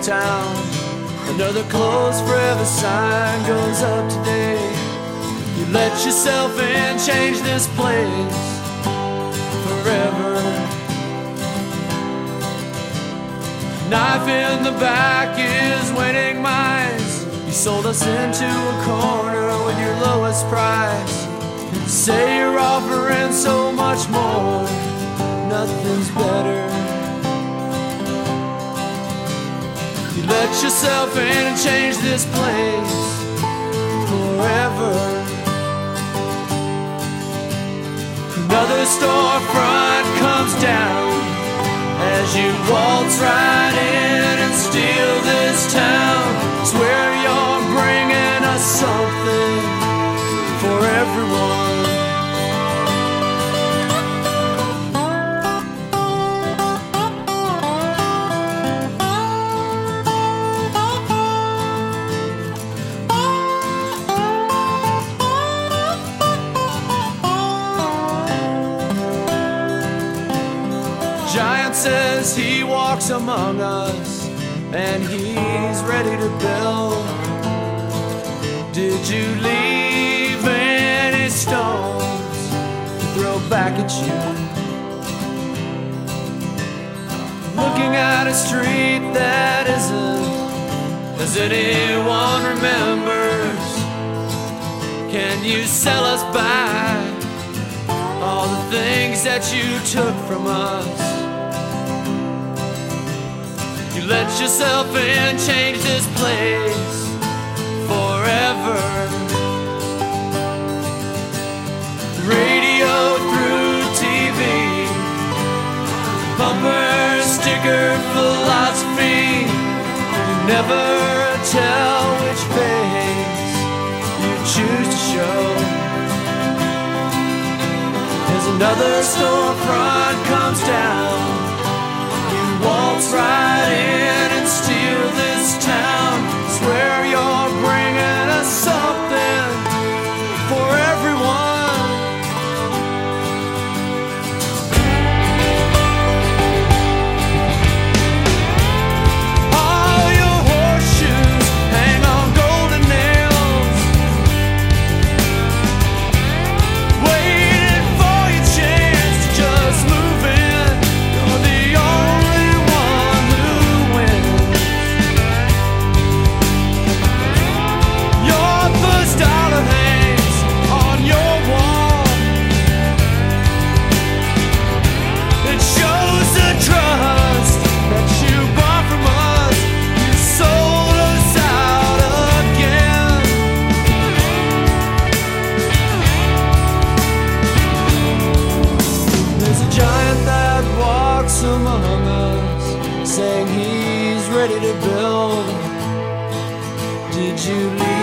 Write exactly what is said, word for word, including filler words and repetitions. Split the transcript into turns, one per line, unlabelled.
town. Another closed forever sign goes up today. You let yourself in, change this place forever. Knife in the back is winning minds. You sold us into a corner with your lowest price. Say you're offering so much more, nothing's better. You let yourself in and change this place forever. Another storefront comes down as you waltz right in and steal this town. Swear you're bringing us something for everyone. Giant says he walks among us and he's ready to build. Did you leave any stones to throw back at you? Looking at a street that isn't as anyone remembers. Can you sell us back all the things that you took from us? You let yourself in, change this place forever. Radio through T V, bumper sticker philosophy. You never tell which face you choose to show. As another storefront comes down, you waltz right in and steal this town. Swear you're bringing us something for everyone. All your horseshoes hang on golden nails, waiting for your chance to just move in. You're the only one who wins. Your first dollar hangs on your wall. It shows the trust that you bought from us. You sold us out again. There's a giant that walks among us, saying he's ready to build. Did you leave